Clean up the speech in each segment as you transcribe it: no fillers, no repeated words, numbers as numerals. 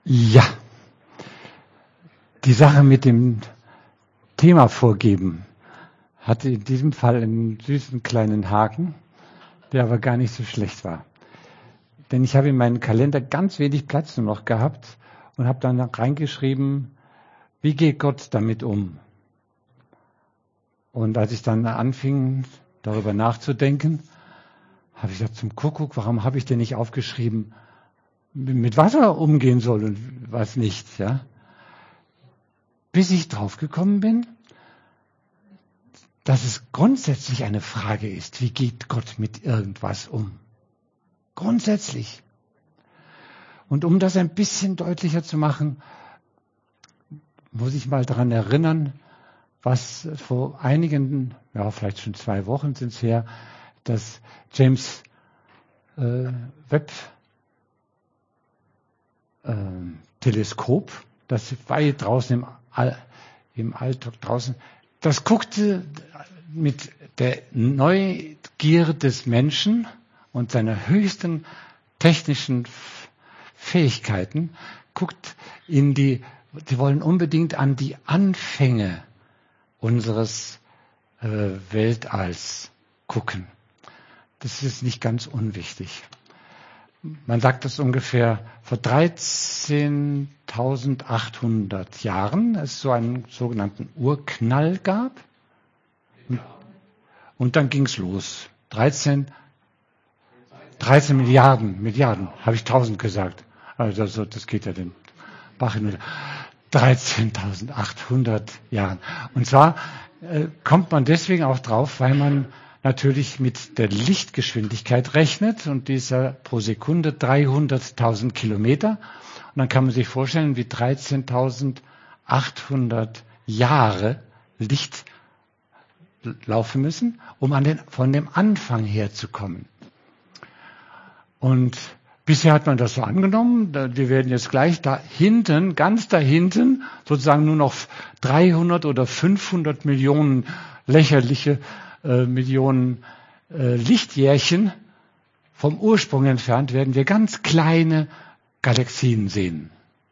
Ja, die Sache mit dem Thema vorgeben hatte in diesem Fall einen süßen kleinen Haken, der aber gar nicht so schlecht war. Denn ich habe in meinem Kalender ganz wenig Platz nur noch gehabt und habe dann reingeschrieben, wie geht Gott damit um? Und als ich dann anfing, darüber nachzudenken, habe ich gesagt, zum Kuckuck, warum habe ich denn nicht aufgeschrieben, mit was er umgehen soll und was nicht, ja? Bis ich draufgekommen bin, dass es grundsätzlich eine Frage ist, wie geht Gott mit irgendwas um? Grundsätzlich. Und um das ein bisschen deutlicher zu machen, muss ich mal daran erinnern, was vor einigen, ja vielleicht schon 2 Wochen sind es her, das James Webb Teleskop, das weit draußen im Alltag draußen, das guckte mit der Neugier des Menschen und seiner höchsten technischen Fähigkeiten, guckt die wollen unbedingt an die Anfänge unseres Weltalls gucken. Das ist nicht ganz unwichtig. Man sagt, dass ungefähr vor 13.800 Jahren es so einen sogenannten Urknall gab. Und dann ging es los. 13 Milliarden, habe ich 1000 gesagt. Also das geht ja den Bach hinunter. 13.800 Jahren. Und zwar kommt man deswegen auch drauf, weil man natürlich mit der Lichtgeschwindigkeit rechnet und dieser pro Sekunde 300.000 Kilometer. Und dann kann man sich vorstellen, wie 13.800 Jahre Licht laufen müssen, um von dem Anfang her zu kommen. Und bisher hat man das so angenommen, wir werden jetzt gleich da hinten, ganz da hinten, sozusagen nur noch 300 oder 500 Millionen lächerliche Millionen Lichtjährchen vom Ursprung entfernt, werden wir ganz kleine Galaxien sehen.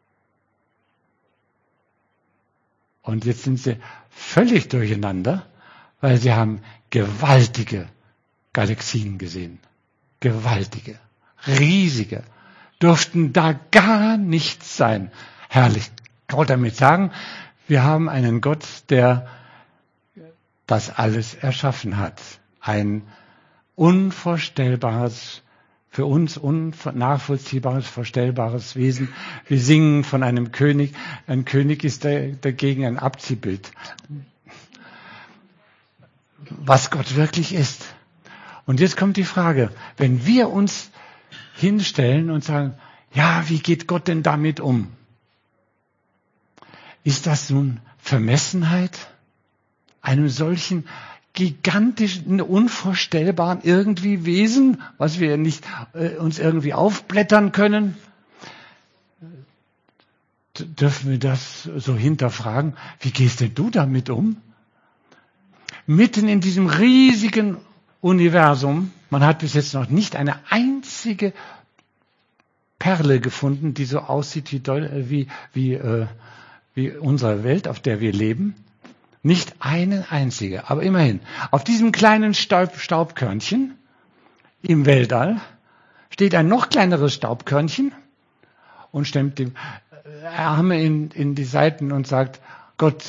Und jetzt sind sie völlig durcheinander, weil sie haben gewaltige Galaxien gesehen. Gewaltige, riesige. Dürften da gar nichts sein. Herrlich. Ich wollte damit sagen, wir haben einen Gott, der das alles erschaffen hat. Ein unvorstellbares, für uns unnachvollziehbares, vorstellbares Wesen. Wir singen von einem König. Ein König ist dagegen ein Abziehbild. Was Gott wirklich ist. Und jetzt kommt die Frage, wenn wir uns hinstellen und sagen, ja, wie geht Gott denn damit um? Ist das nun Vermessenheit? Einem solchen gigantischen, unvorstellbaren irgendwie Wesen, was wir nicht uns irgendwie aufblättern können? Dürfen wir das so hinterfragen? Wie gehst denn du damit um? Mitten in diesem riesigen Universum, man hat bis jetzt noch nicht eine einzige Perle gefunden, die so aussieht wie unsere Welt, auf der wir leben. Nicht eine einzige, aber immerhin. Auf diesem kleinen Staubkörnchen im Weltall steht ein noch kleineres Staubkörnchen und stemmt die Arme in die Seiten und sagt, Gott,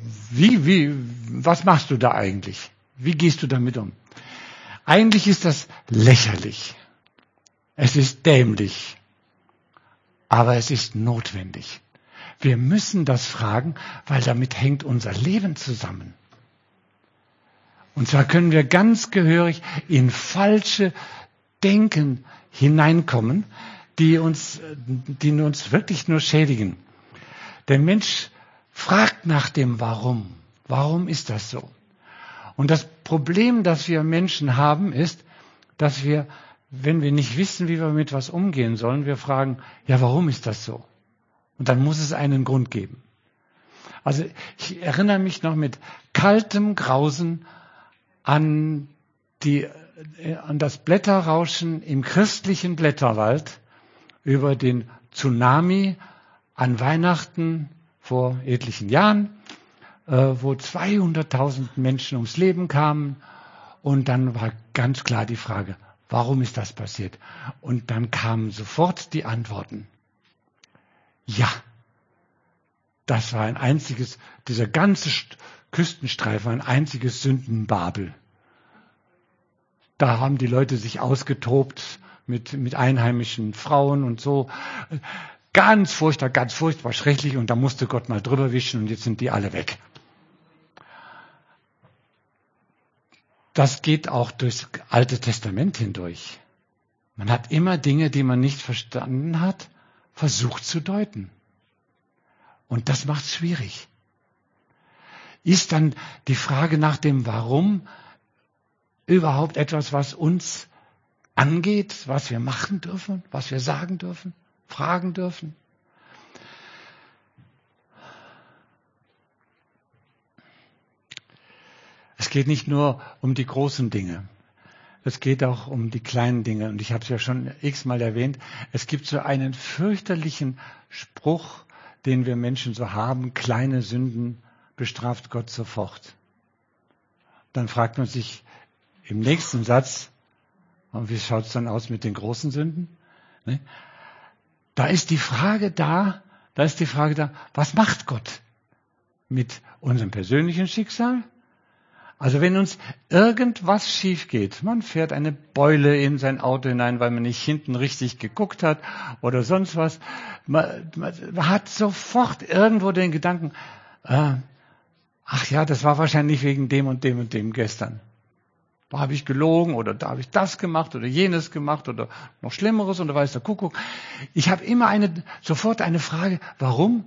was machst du da eigentlich? Wie gehst du damit um? Eigentlich ist das lächerlich. Es ist dämlich. Aber es ist notwendig. Wir müssen das fragen, weil damit hängt unser Leben zusammen. Und zwar können wir ganz gehörig in falsche Denken hineinkommen, die uns wirklich nur schädigen. Der Mensch fragt nach dem Warum. Warum ist das so? Und das Problem, das wir Menschen haben, ist, dass wir, wenn wir nicht wissen, wie wir mit was umgehen sollen, wir fragen, ja, warum ist das so? Und dann muss es einen Grund geben. Also ich erinnere mich noch mit kaltem Grausen an das Blätterrauschen im christlichen Blätterwald über den Tsunami an Weihnachten vor etlichen Jahren, wo 200.000 Menschen ums Leben kamen. Und dann war ganz klar die Frage, warum ist das passiert? Und dann kamen sofort die Antworten. Ja, das war dieser ganze Küstenstreif war ein einziges Sündenbabel. Da haben die Leute sich ausgetobt mit einheimischen Frauen und so. Ganz furchtbar schrecklich. Und da musste Gott mal drüber wischen und jetzt sind die alle weg. Das geht auch durchs Alte Testament hindurch. Man hat immer Dinge, die man nicht verstanden hat, versucht zu deuten. Und das macht es schwierig. Ist dann die Frage nach dem Warum überhaupt etwas, was uns angeht, was wir machen dürfen, was wir sagen dürfen, fragen dürfen? Es geht nicht nur um die großen Dinge. Es geht auch um die kleinen Dinge. Und ich habe es ja schon x-mal erwähnt. Es gibt so einen fürchterlichen Spruch, den wir Menschen so haben. Kleine Sünden bestraft Gott sofort. Dann fragt man sich im nächsten Satz, und wie schaut es dann aus mit den großen Sünden? Ne? Da ist die Frage da, was macht Gott mit unserem persönlichen Schicksal? Also wenn uns irgendwas schief geht, man fährt eine Beule in sein Auto hinein, weil man nicht hinten richtig geguckt hat oder sonst was, man hat sofort irgendwo den Gedanken, ach ja, das war wahrscheinlich wegen dem und dem und dem gestern. Da habe ich gelogen oder da habe ich das gemacht oder jenes gemacht oder noch Schlimmeres oder weiß der Kuckuck. Ich habe immer sofort eine Frage, warum?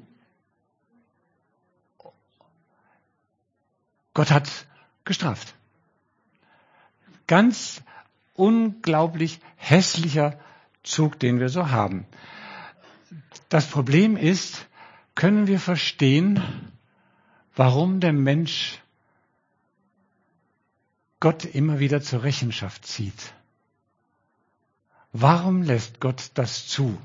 Gott hat gestraft. Ganz unglaublich hässlicher Zug, den wir so haben. Das Problem ist, können wir verstehen, warum der Mensch Gott immer wieder zur Rechenschaft zieht? Warum lässt Gott das zu?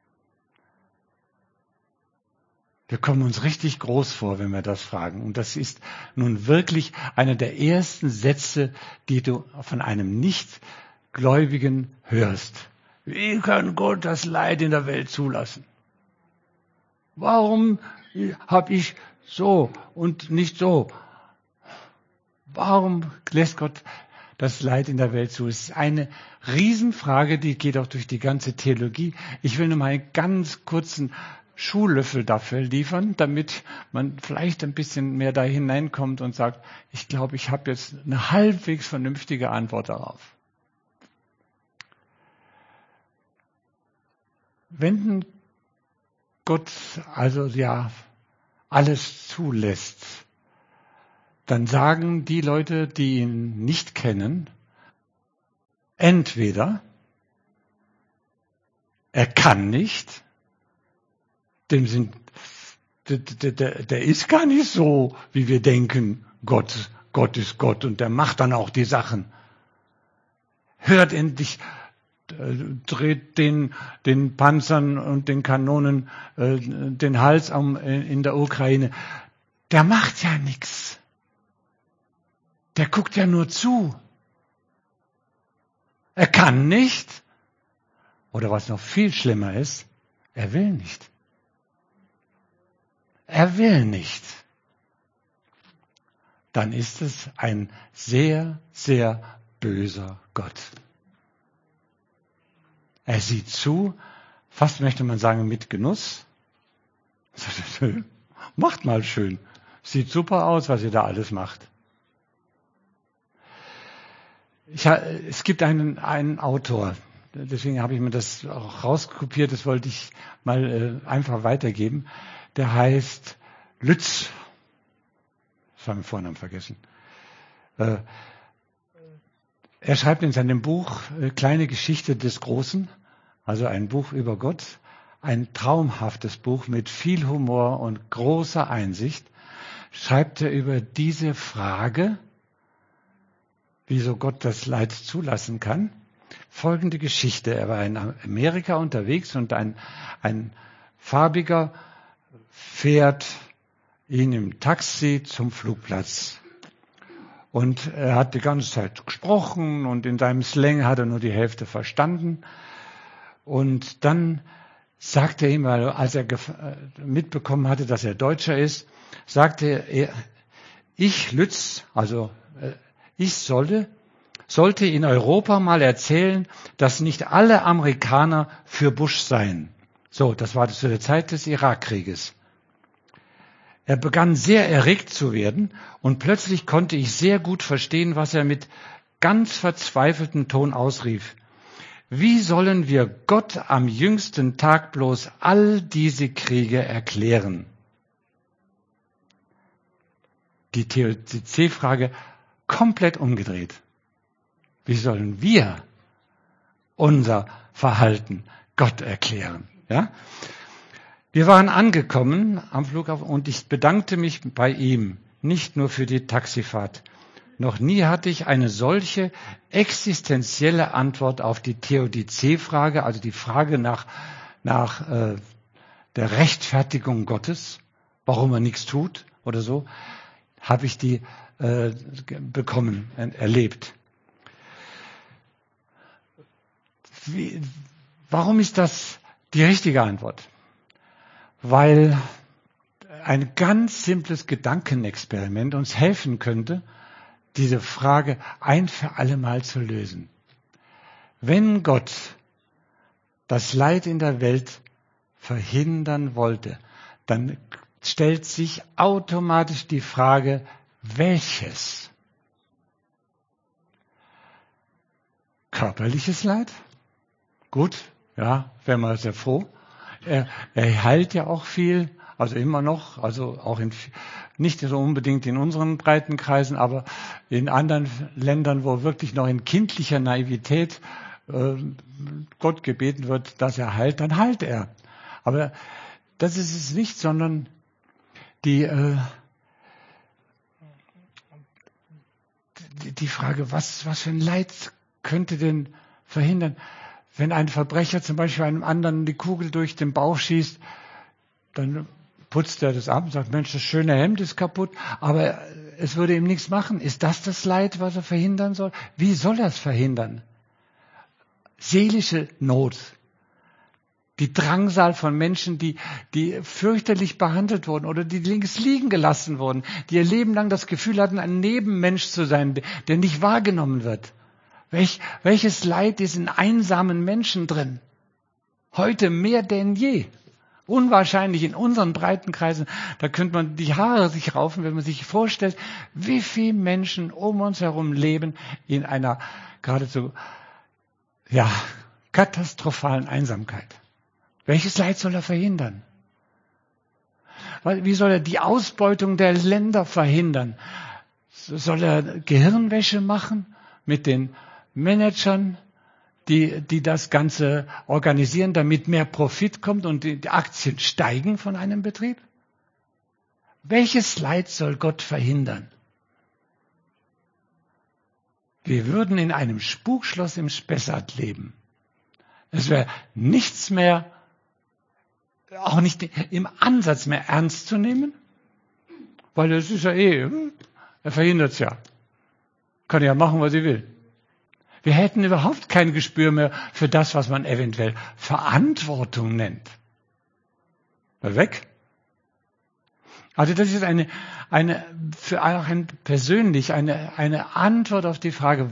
Wir kommen uns richtig groß vor, wenn wir das fragen. Und das ist nun wirklich einer der ersten Sätze, die du von einem Nichtgläubigen hörst. Wie kann Gott das Leid in der Welt zulassen? Warum habe ich so und nicht so? Warum lässt Gott das Leid in der Welt zu? Es ist eine Riesenfrage, die geht auch durch die ganze Theologie. Ich will nur mal einen ganz kurzen Schuhlöffel dafür liefern, damit man vielleicht ein bisschen mehr da hineinkommt und sagt, ich glaube, ich habe jetzt eine halbwegs vernünftige Antwort darauf. Wenn Gott also ja alles zulässt, dann sagen die Leute, die ihn nicht kennen, entweder er kann nicht, der ist gar nicht so, wie wir denken, Gott ist Gott und der macht dann auch die Sachen. Hört endlich, dreht den Panzern und den Kanonen den Hals in der Ukraine. Der macht ja nichts. Der guckt ja nur zu. Er kann nicht. Oder was noch viel schlimmer ist, er will nicht. Er will nicht. Dann ist es ein sehr, sehr böser Gott. Er sieht zu, fast möchte man sagen mit Genuss. Macht mal schön. Sieht super aus, was ihr da alles macht. Es gibt einen Autor, deswegen habe ich mir das auch rauskopiert, das wollte ich mal einfach weitergeben. Der heißt Lütz. Das habe ich den Vornamen vergessen. Er schreibt in seinem Buch Kleine Geschichte des Großen, also ein Buch über Gott, ein traumhaftes Buch mit viel Humor und großer Einsicht, schreibt er über diese Frage, wieso Gott das Leid zulassen kann. Folgende Geschichte. Er war in Amerika unterwegs und ein farbiger fährt ihn im Taxi zum Flugplatz. Und er hat die ganze Zeit gesprochen und in seinem Slang hat er nur die Hälfte verstanden. Und dann sagte er ihm, als er mitbekommen hatte, dass er Deutscher ist, sagte er, ich, Lütz, ich sollte in Europa mal erzählen, dass nicht alle Amerikaner für Bush seien. So, das war zu der Zeit des Irakkrieges. Er begann sehr erregt zu werden und plötzlich konnte ich sehr gut verstehen, was er mit ganz verzweifeltem Ton ausrief. Wie sollen wir Gott am jüngsten Tag bloß all diese Kriege erklären? Die Theodizee-Frage komplett umgedreht. Wie sollen wir unser Verhalten Gott erklären? Ja? Wir waren angekommen am Flughafen und ich bedankte mich bei ihm, nicht nur für die Taxifahrt. Noch nie hatte ich eine solche existenzielle Antwort auf die Theodizee-Frage, also die Frage nach der Rechtfertigung Gottes, warum er nichts tut oder so, habe ich die bekommen, erlebt. Warum ist das die richtige Antwort? Weil ein ganz simples Gedankenexperiment uns helfen könnte, diese Frage ein für alle Mal zu lösen. Wenn Gott das Leid in der Welt verhindern wollte, dann stellt sich automatisch die Frage, welches? Körperliches Leid? Gut, ja, wären wir sehr froh. Er heilt ja auch viel, also immer noch, also auch nicht so unbedingt in unseren Breitenkreisen, aber in anderen Ländern, wo wirklich noch in kindlicher Naivität Gott gebeten wird, dass er heilt, dann heilt er. Aber das ist es nicht, sondern die Frage, was für ein Leid könnte denn verhindern? Wenn ein Verbrecher zum Beispiel einem anderen die Kugel durch den Bauch schießt, dann putzt er das ab und sagt, Mensch, das schöne Hemd ist kaputt, aber es würde ihm nichts machen. Ist das Leid, was er verhindern soll? Wie soll er es verhindern? Seelische Not. Die Drangsal von Menschen, die fürchterlich behandelt wurden oder die links liegen gelassen wurden, die ihr Leben lang das Gefühl hatten, ein Nebenmensch zu sein, der nicht wahrgenommen wird. Welches Leid ist in einsamen Menschen drin? Heute mehr denn je. Unwahrscheinlich in unseren Breitenkreisen, da könnte man die Haare sich raufen, wenn man sich vorstellt, wie viele Menschen um uns herum leben in einer geradezu katastrophalen Einsamkeit. Welches Leid soll er verhindern? Wie soll er die Ausbeutung der Länder verhindern? Soll er Gehirnwäsche machen mit den Managern, die das Ganze organisieren, damit mehr Profit kommt und die Aktien steigen von einem Betrieb? Welches Leid soll Gott verhindern? Wir würden in einem Spukschloss im Spessart leben. Es wäre nichts mehr, auch nicht im Ansatz mehr ernst zu nehmen, weil es ist ja er verhindert es ja. Kann ja machen, was er will. Wir hätten überhaupt kein Gespür mehr für das, was man eventuell Verantwortung nennt. War weg. Also das ist für einen persönlich eine Antwort auf die Frage,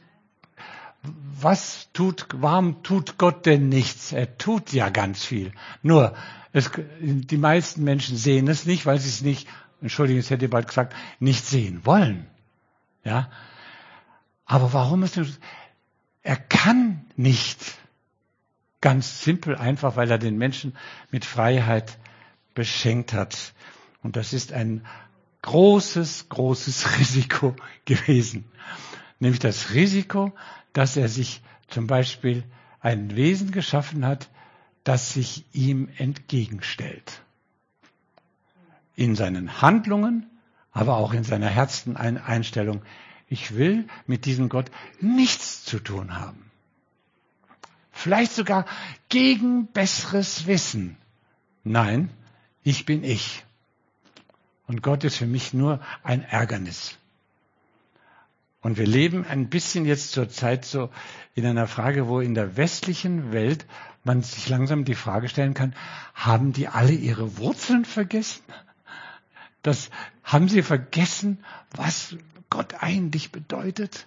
warum tut Gott denn nichts? Er tut ja ganz viel. Nur, die meisten Menschen sehen es nicht, weil sie es nicht, Entschuldigung, jetzt hätte ich bald gesagt, nicht sehen wollen. Ja. Aber warum ist das? Er kann nicht. Ganz simpel, einfach, weil er den Menschen mit Freiheit beschenkt hat. Und das ist ein großes, großes Risiko gewesen. Nämlich das Risiko, dass er sich zum Beispiel ein Wesen geschaffen hat, das sich ihm entgegenstellt. In seinen Handlungen, aber auch in seiner Herzenseinstellung. Ich will mit diesem Gott nichts zu tun haben. Vielleicht sogar gegen besseres Wissen. Nein, Ich bin ich. Und Gott ist für mich nur ein Ärgernis. Und wir leben ein bisschen jetzt zur Zeit so in einer Frage, wo in der westlichen Welt man sich langsam die Frage stellen kann, haben die alle ihre Wurzeln vergessen? Haben sie vergessen, was Gott eigentlich bedeutet?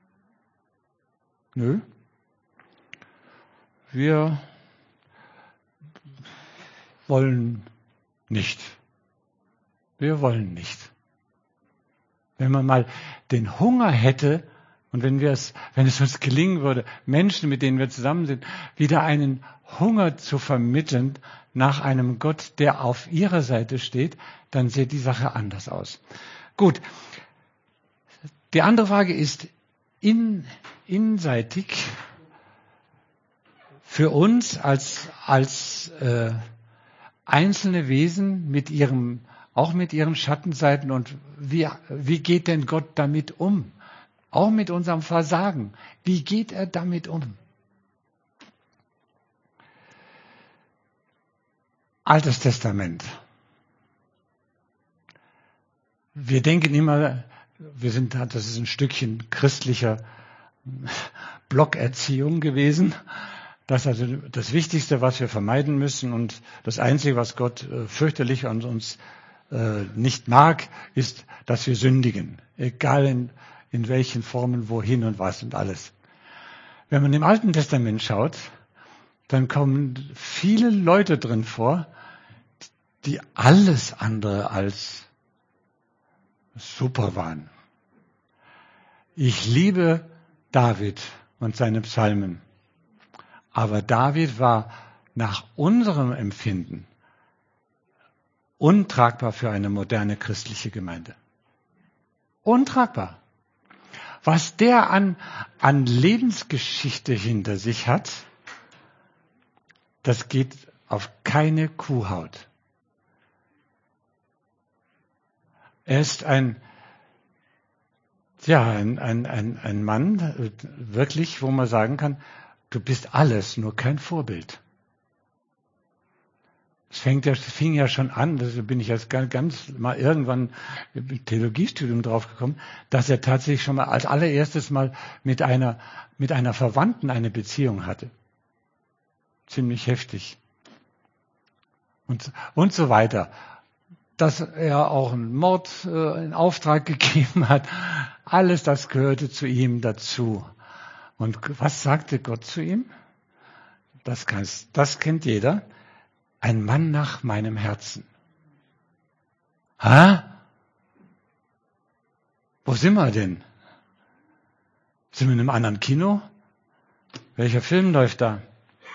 Nö. Wir wollen nicht. Wir wollen nicht. Wenn man mal den Hunger hätte und wenn es uns gelingen würde, Menschen, mit denen wir zusammen sind, wieder einen Hunger zu vermitteln nach einem Gott, der auf ihrer Seite steht, dann sieht die Sache anders aus. Gut. Die andere Frage ist inseitig für uns als einzelne Wesen auch mit ihren Schattenseiten und wie geht denn Gott damit um? Auch mit unserem Versagen. Wie geht er damit um? Altes Testament. Wir denken immer, das ist ein Stückchen christlicher Blockerziehung gewesen. Das ist also das Wichtigste, was wir vermeiden müssen und das Einzige, was Gott fürchterlich an uns nicht mag, ist, dass wir sündigen. Egal in welchen Formen, wohin und was und alles. Wenn man im Alten Testament schaut, dann kommen viele Leute drin vor, die alles andere als super waren. Ich liebe David und seine Psalmen. Aber David war nach unserem Empfinden untragbar für eine moderne christliche Gemeinde. Untragbar. Was der an Lebensgeschichte hinter sich hat, das geht auf keine Kuhhaut. Er ist ein Mann, wirklich, wo man sagen kann, du bist alles, nur kein Vorbild. Es fing ja schon an, da bin ich als ganz mal irgendwann im Theologiestudium draufgekommen, dass er tatsächlich schon mal als allererstes mal mit einer Verwandten eine Beziehung hatte. Ziemlich heftig. Und so weiter. Dass er auch einen Mord in Auftrag gegeben hat. Alles das gehörte zu ihm dazu. Und was sagte Gott zu ihm? Das kennt jeder. Ein Mann nach meinem Herzen. Wo sind wir denn? Sind wir in einem anderen Kino? Welcher Film läuft da?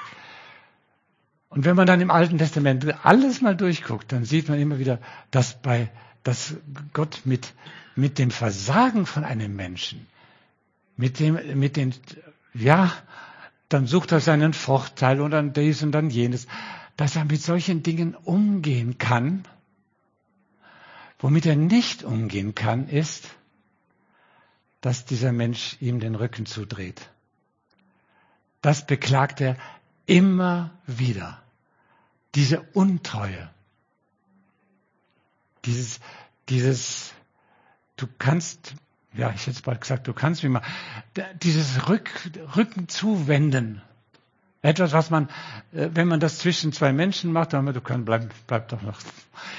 Und wenn man dann im Alten Testament alles mal durchguckt, dann sieht man immer wieder, dass Gott mit dem Versagen von einem Menschen, dann sucht er seinen Vorteil und dann dies und dann jenes, dass er mit solchen Dingen umgehen kann. Womit er nicht umgehen kann, ist, dass dieser Mensch ihm den Rücken zudreht. Das beklagt er immer wieder. Diese Untreue. Dieses, du kannst, ja, ich hätte es bald gesagt, du kannst wie mal, dieses Rücken zuwenden. Etwas, was man, wenn man das zwischen zwei Menschen macht, dann bleib doch noch.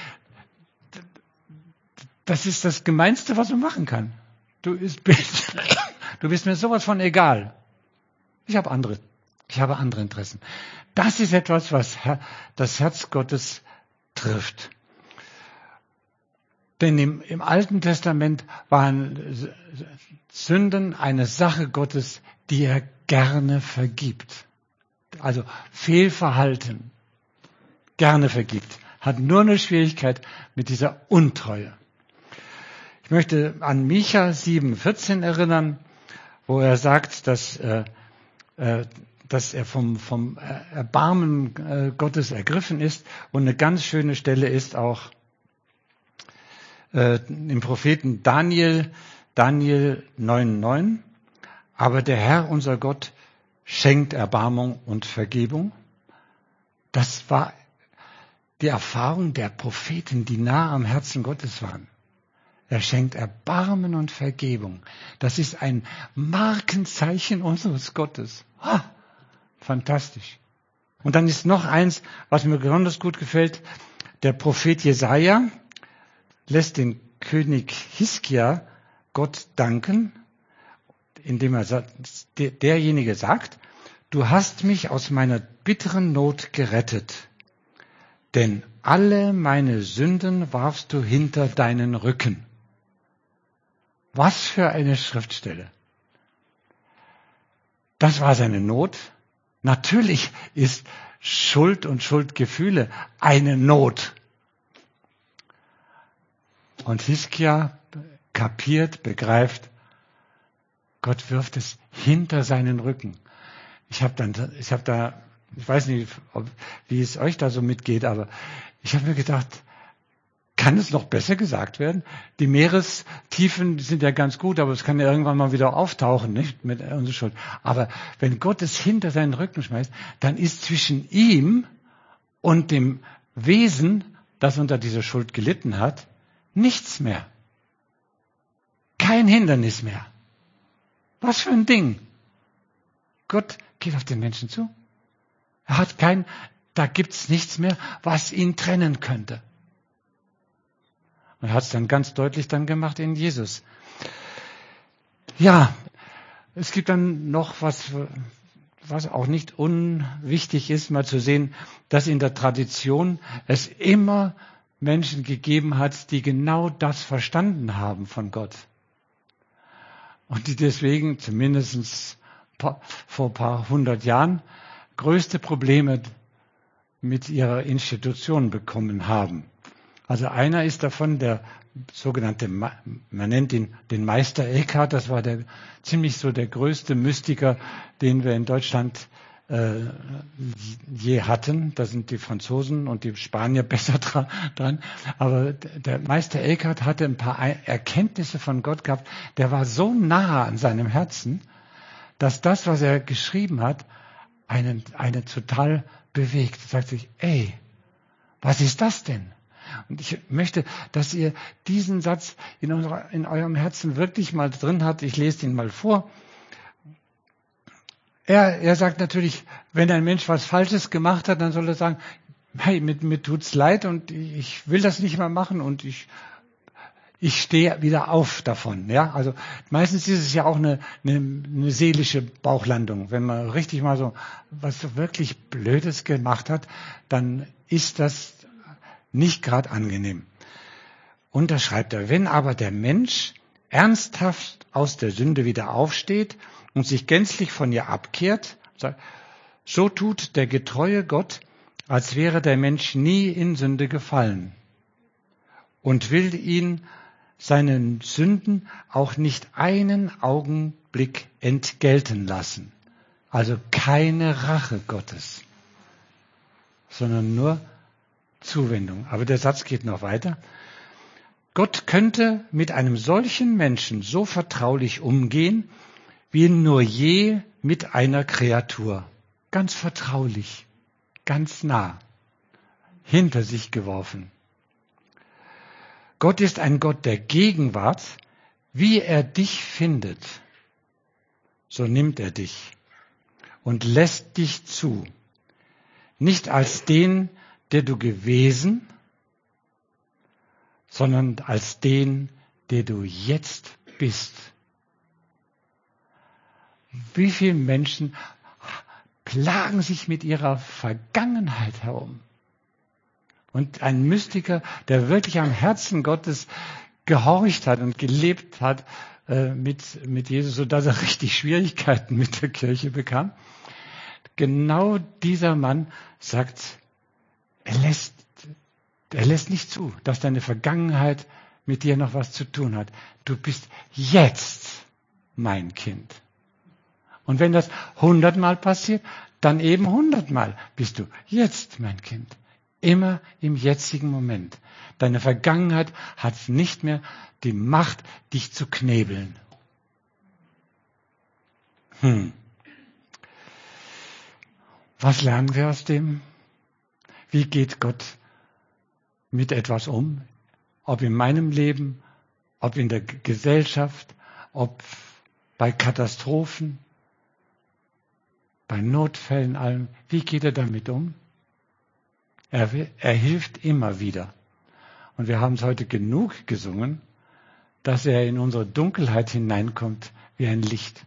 Das ist das Gemeinste, was man machen kann. Du bist mir sowas von egal. Ich habe andere Interessen. Das ist etwas, was das Herz Gottes trifft. Denn im Alten Testament waren Sünden eine Sache Gottes, die er gerne vergibt. Also Fehlverhalten gerne vergibt. Hat nur eine Schwierigkeit mit dieser Untreue. Ich möchte an Micha 7,14 erinnern, wo er sagt, dass er vom Erbarmen Gottes ergriffen ist. Und eine ganz schöne Stelle ist auch im Propheten Daniel 9,9. Aber der Herr, unser Gott, schenkt Erbarmung und Vergebung. Das war die Erfahrung der Propheten, die nah am Herzen Gottes waren. Er schenkt Erbarmen und Vergebung. Das ist ein Markenzeichen unseres Gottes. Fantastisch. Und dann ist noch eins, was mir besonders gut gefällt. Der Prophet Jesaja lässt den König Hiskia Gott danken, indem er sagt, derjenige sagt, du hast mich aus meiner bitteren Not gerettet, denn alle meine Sünden warfst du hinter deinen Rücken. Was für eine Schriftstelle. Das war seine Not. Natürlich ist Schuld und Schuldgefühle eine Not. Und Hiskia kapiert, begreift, Gott wirft es hinter seinen Rücken. Ich weiß nicht, wie es euch da so mitgeht, aber ich habe mir gedacht, kann es noch besser gesagt werden? Die Meerestiefen sind ja ganz gut, aber es kann ja irgendwann mal wieder auftauchen, nicht? Mit unserer Schuld. Aber wenn Gott es hinter seinen Rücken schmeißt, dann ist zwischen ihm und dem Wesen, das unter dieser Schuld gelitten hat, nichts mehr. Kein Hindernis mehr. Was für ein Ding. Gott geht auf den Menschen zu. Da gibt's nichts mehr, was ihn trennen könnte. Und er hat es dann ganz deutlich dann gemacht in Jesus. Ja, es gibt dann noch was auch nicht unwichtig ist, mal zu sehen, dass in der Tradition es immer Menschen gegeben hat, die genau das verstanden haben von Gott. Und die deswegen, zumindest vor ein paar hundert Jahren, größte Probleme mit ihrer Institution bekommen haben. Also einer ist davon der sogenannte, man nennt ihn den Meister Eckhart, das war ziemlich so der größte Mystiker, den wir in Deutschland je hatten. Da sind die Franzosen und die Spanier besser dran. Aber der Meister Eckhart hatte ein paar Erkenntnisse von Gott gehabt. Der war so nah an seinem Herzen, dass das, was er geschrieben hat, einen total bewegt. Er sagt sich, was ist das denn? Und ich möchte, dass ihr diesen Satz in eurem Herzen wirklich mal drin habt. Ich lese ihn mal vor. Er sagt natürlich, wenn ein Mensch was Falsches gemacht hat, dann soll er sagen, hey, mir tut's leid und ich will das nicht mehr machen und ich stehe wieder auf davon. Ja, also meistens ist es ja auch eine seelische Bauchlandung. Wenn man richtig mal so was so wirklich Blödes gemacht hat, dann ist das nicht gerade angenehm. Und da schreibt er, wenn aber der Mensch ernsthaft aus der Sünde wieder aufsteht und sich gänzlich von ihr abkehrt, so tut der getreue Gott, als wäre der Mensch nie in Sünde gefallen und will ihn seinen Sünden auch nicht einen Augenblick entgelten lassen. Also keine Rache Gottes, sondern nur Zuwendung. Aber der Satz geht noch weiter. Gott könnte mit einem solchen Menschen so vertraulich umgehen, wie nur je mit einer Kreatur. Ganz vertraulich, ganz nah, hinter sich geworfen. Gott ist ein Gott der Gegenwart. Wie er dich findet, so nimmt er dich und lässt dich zu. Nicht als den, der du gewesen, sondern als den, der du jetzt bist. Wie viele Menschen plagen sich mit ihrer Vergangenheit herum? Und ein Mystiker, der wirklich am Herzen Gottes gehorcht hat und gelebt hat mit Jesus, sodass er richtig Schwierigkeiten mit der Kirche bekam. Genau dieser Mann sagt, er lässt nicht zu, dass deine Vergangenheit mit dir noch was zu tun hat. Du bist jetzt mein Kind. Und wenn das 100-mal passiert, dann eben 100-mal bist du jetzt mein Kind. Immer im jetzigen Moment. Deine Vergangenheit hat nicht mehr die Macht, dich zu knebeln. Was lernen wir aus dem? Wie geht Gott mit etwas um, ob in meinem Leben, ob in der Gesellschaft, ob bei Katastrophen, bei Notfällen, allem. Wie geht er damit um? Er hilft immer wieder. Und wir haben es heute genug gesungen, dass er in unsere Dunkelheit hineinkommt wie ein Licht.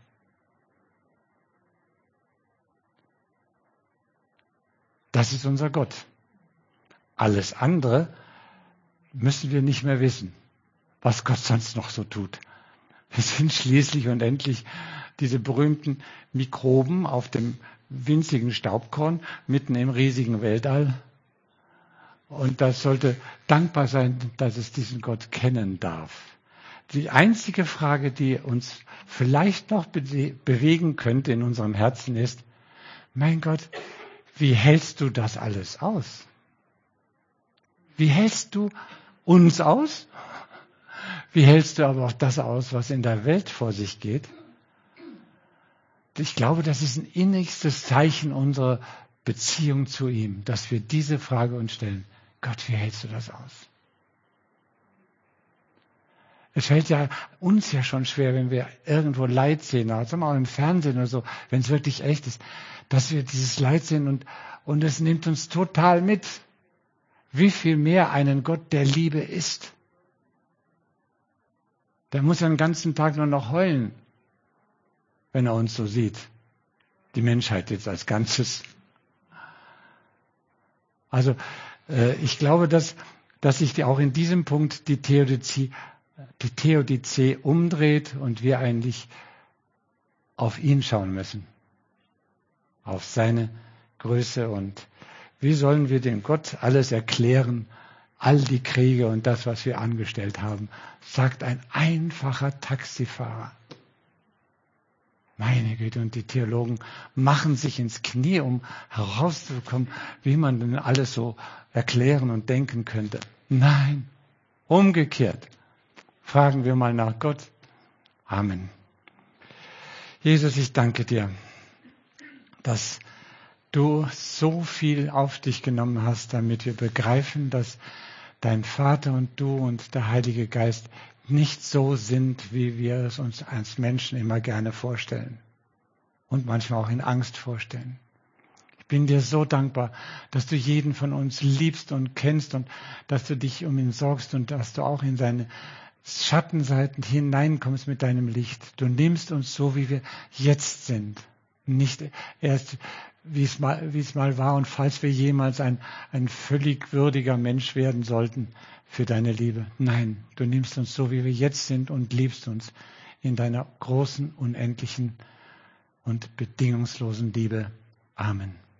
Das ist unser Gott. Alles andere müssen wir nicht mehr wissen, was Gott sonst noch so tut. Wir sind schließlich und endlich diese berühmten Mikroben auf dem winzigen Staubkorn mitten im riesigen Weltall. Und das sollte dankbar sein, dass es diesen Gott kennen darf. Die einzige Frage, die uns vielleicht noch bewegen könnte in unserem Herzen ist, mein Gott, wie hältst du das alles aus? Wie hältst du uns aus? Wie hältst du aber auch das aus, was in der Welt vor sich geht? Ich glaube, das ist ein innigstes Zeichen unserer Beziehung zu ihm, dass wir diese Frage uns stellen. Gott, wie hältst du das aus? Es fällt ja uns ja schon schwer, wenn wir irgendwo Leid sehen, also auch im Fernsehen oder so, wenn es wirklich echt ist, dass wir dieses Leid sehen und es nimmt uns total mit. Wie viel mehr einen Gott der Liebe ist. Der muss ja den ganzen Tag nur noch heulen, wenn er uns so sieht. Die Menschheit jetzt als Ganzes. Also ich glaube, dass sich auch in diesem Punkt die Theodizee umdreht und wir eigentlich auf ihn schauen müssen. Auf seine Größe und wie sollen wir dem Gott alles erklären, all die Kriege und das, was wir angestellt haben, sagt ein einfacher Taxifahrer. Meine Güte, und die Theologen machen sich ins Knie, um herauszubekommen, wie man denn alles so erklären und denken könnte. Nein, umgekehrt. Fragen wir mal nach Gott. Amen. Jesus, ich danke dir, dass du so viel auf dich genommen hast, damit wir begreifen, dass dein Vater und du und der Heilige Geist nicht so sind, wie wir es uns als Menschen immer gerne vorstellen und manchmal auch in Angst vorstellen. Ich bin dir so dankbar, dass du jeden von uns liebst und kennst und dass du dich um ihn sorgst und dass du auch in seine Schattenseiten hineinkommst mit deinem Licht. Du nimmst uns so, wie wir jetzt sind. Nicht erst, wie es mal war und falls wir jemals ein völlig würdiger Mensch werden sollten für deine Liebe. Nein, du nimmst uns so, wie wir jetzt sind und liebst uns in deiner großen, unendlichen und bedingungslosen Liebe. Amen.